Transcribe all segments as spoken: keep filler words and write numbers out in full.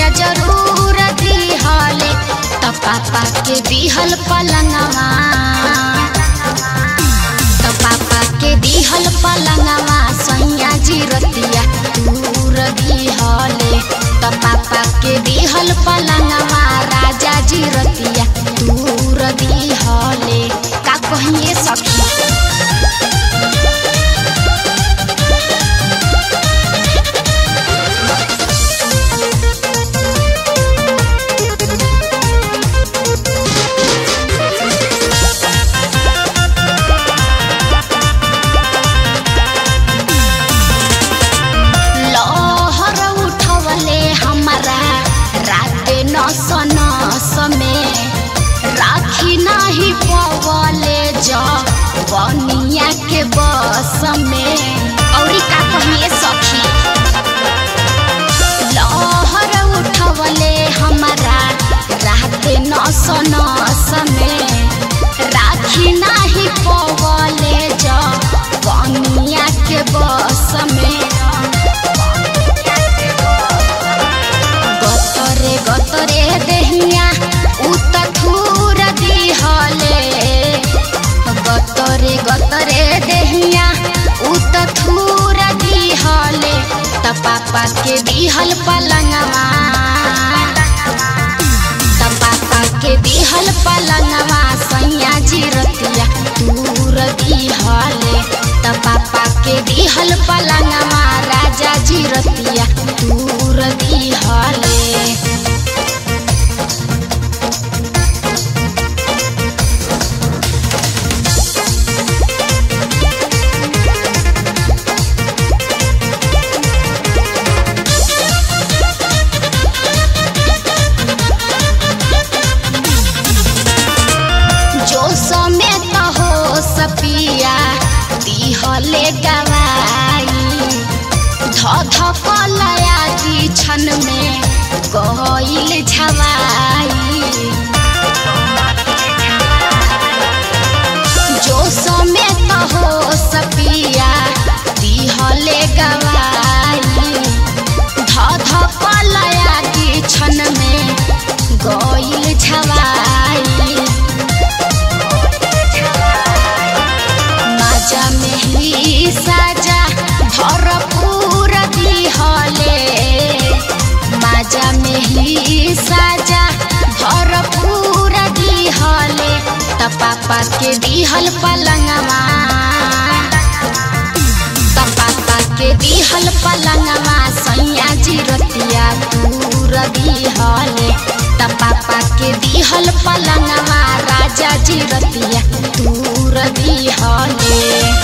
सैया जरूर दिहले त पापा के दिहल पलंगवा त पापा के दिहल पलंगवा सैया जी रतिया दूर दिहले त पापा के दिहल पलंगवा राजा जी रतिया दूर दिहले। का कहिए सखी नस नस में राखी नहीं पवले जवनिया के बस में। औरी का कहिए सखी लहर उठवले हमारा रात नस नस में राखी नहीं पवले जवनिया के बस में। गतरे देहिया उत थूर दिहले गतरे गतरे देहिया उत थूर दिहले त पापा के दिहल पलंगवा त पापा के दिहल पलंगवा सैया जी रतिया दूर दिहले त पापा के दिहल पलंगवा राजा जी रतिया दूर दिहले। सपिया दिहले गवाई ध ध पलया की छन में गइल झवाई जो समेत हो सपिया दिहले गवाई ध ध पलया की छन में गइल झवाई। साजा भरपूर दिहले माजा में ही साजा भरपूर दिहले त पापा के दिहल पलंगवा त पापा के दिहल पलंगवा सैया जी रतिया दूर दिहले त पापा के दिहल पलंगवा राजा जी रतिया दूर दिहले।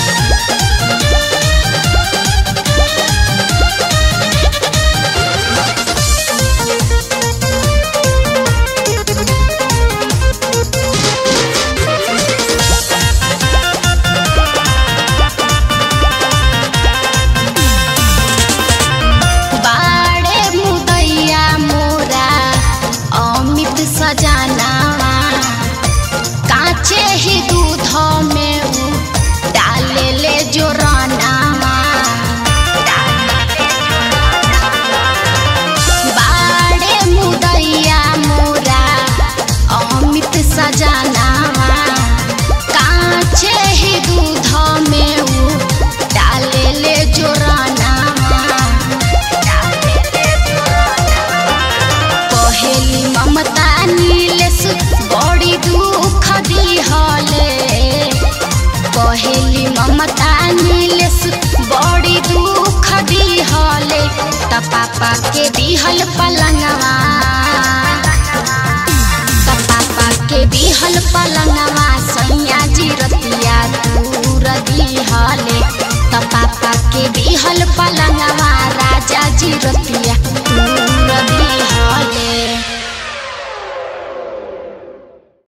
सजनावा काचे ही दूध में डाले ले जोरनावा बाड़े मुदैया मोरा अमित सजनावा काचे ही दूध में डाले ले जोरनावा। पहली ममता बड़ी दुख दिहले पहली ममता नीलेश बड़ी दुख दिहले त पापा के दिहल पलंगवा त पापा के दिहल पलंगवा सैया जी रतिया दूर दिहले त पापा के दिहल पलंगवा राजा